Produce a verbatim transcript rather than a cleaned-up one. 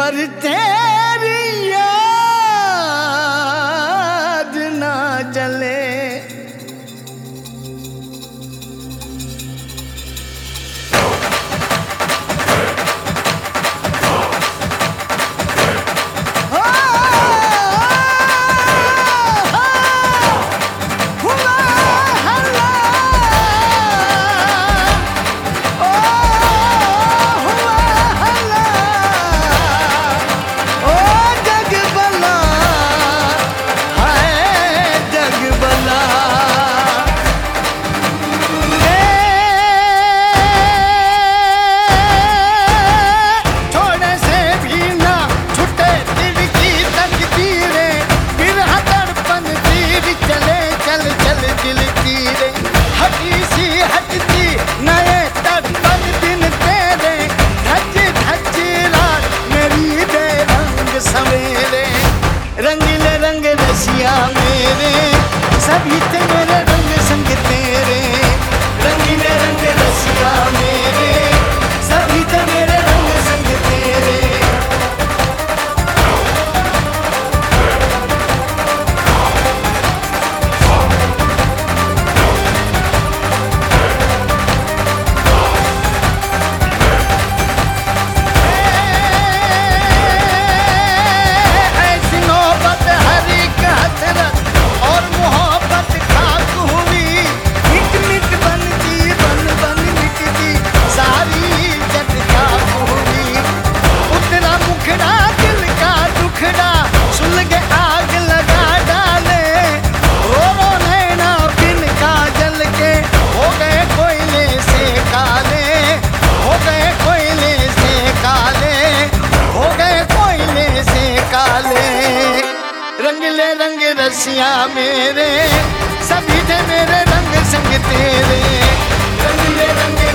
पर तेरी याद ना जले। रंगीले रंग रसिया मेरे सभी थे मेरे रंग संग तेरे। रंगीले रंग रसिया मेरे सभी थे मेरे रंग संग तेरे। रंगीले रंग रसिया मेरे सभी थे मेरे रंग संग तेरे। रंगीले रंग